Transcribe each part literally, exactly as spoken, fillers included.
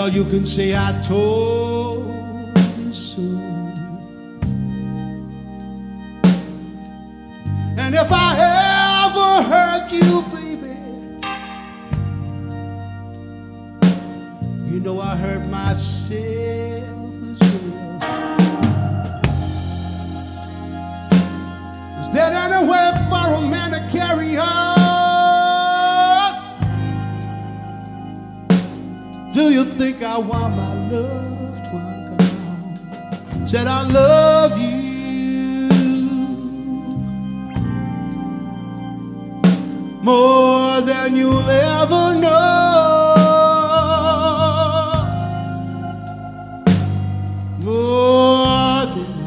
Well, you can say I told you so. And if I ever hurt you, baby, you know I hurt myself as well. Is there anywhere for a man to carry on? Do you think I want my loved one gone? Said I love you more than you'll ever know, more than you'll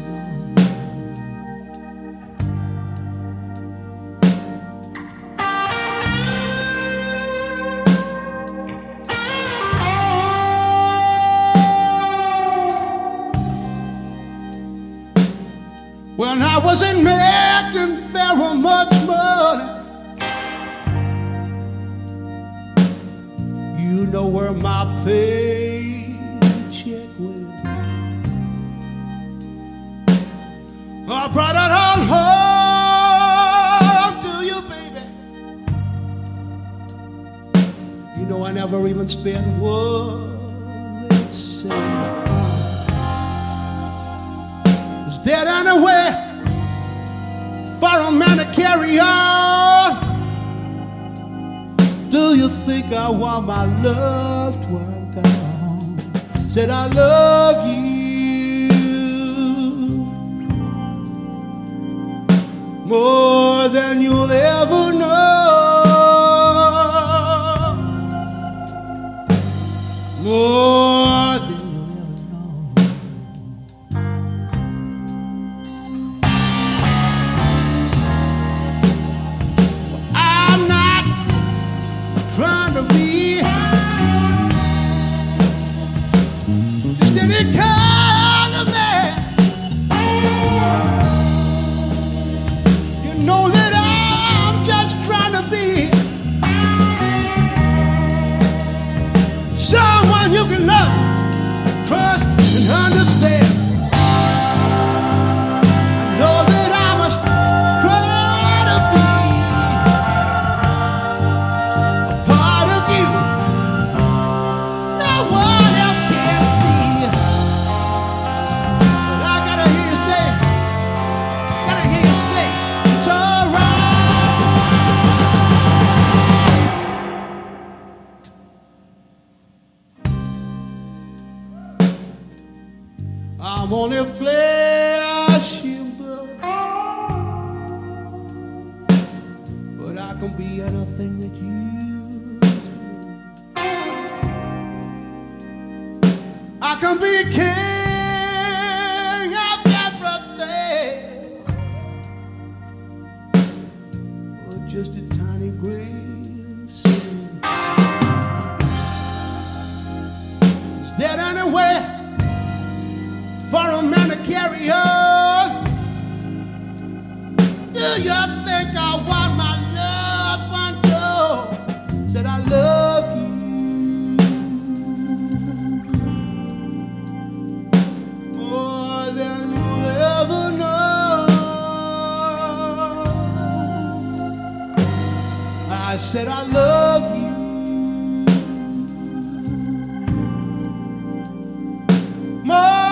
when I wasn't making very much money, you know where my paycheck went. I brought it all home to you, baby. You know I never even spent one red cent. Is there anywhere for a man to carry on? Do you think I want my loved one gone? Said I love you more than you'll ever know, more than trying to be just any kind of man. You know that I'm just trying to be someone you can love, trust, and understand. I know that I must try to be I'm only flesh and blood, but I can be anything that you do. I can be king of everything, or just a tiny grain of sin. Is there anywhere for a man to carry on? Do you think I want my loved one gone? Said I love you more than you'll ever know. I said I love you more.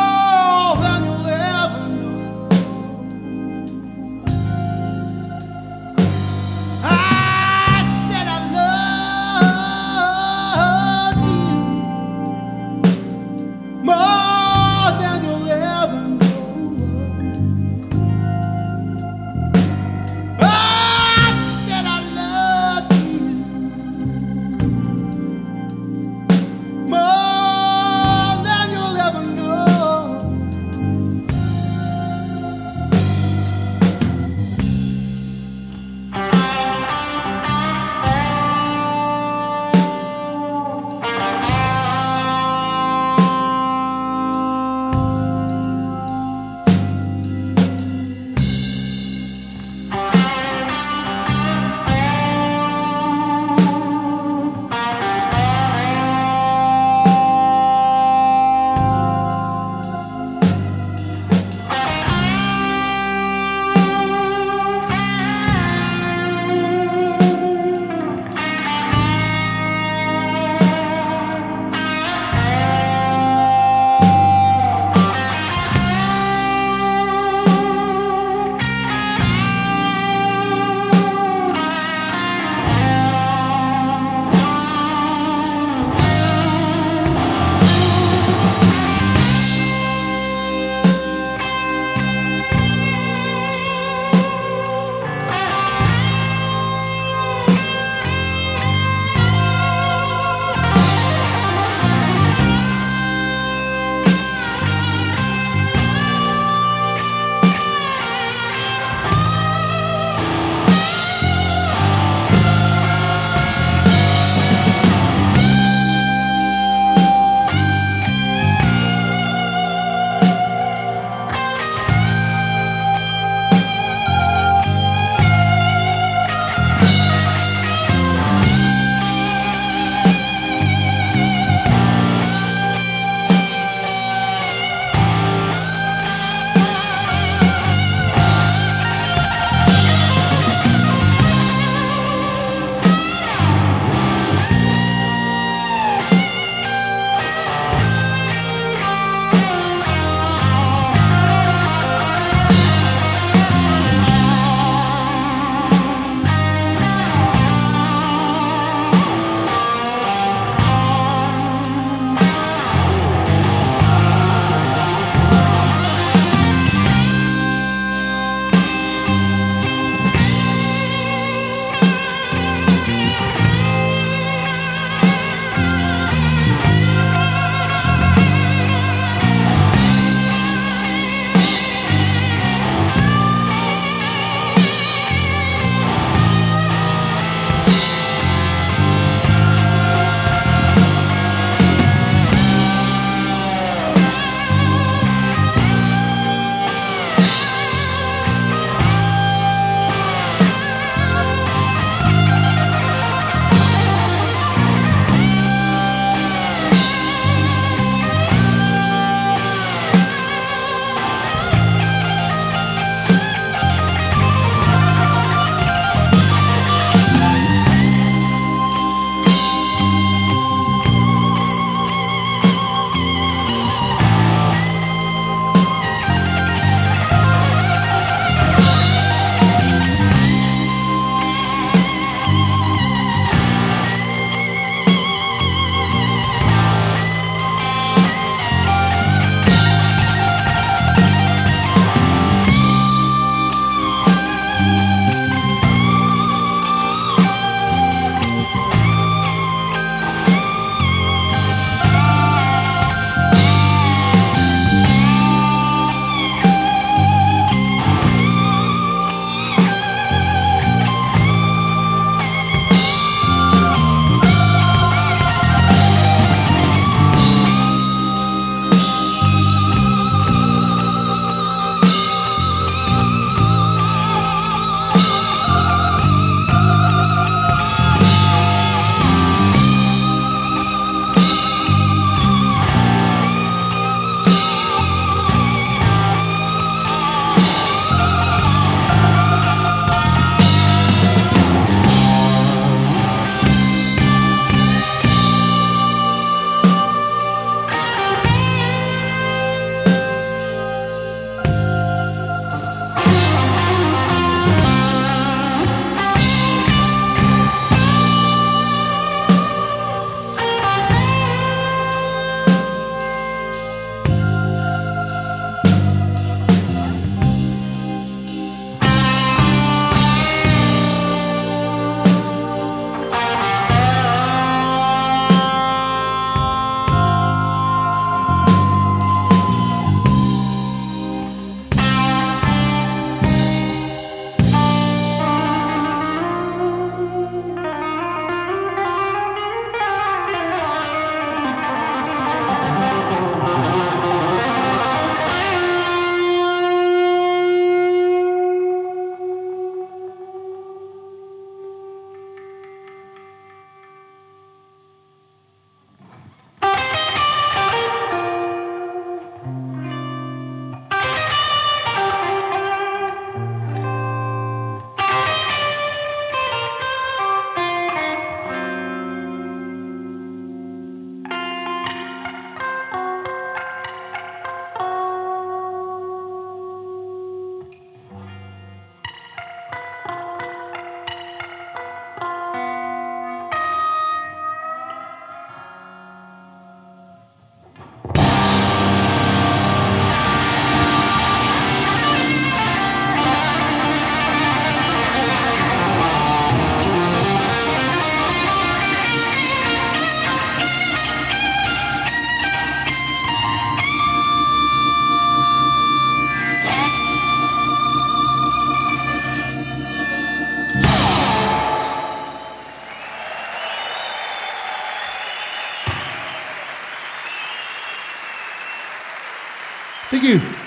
you.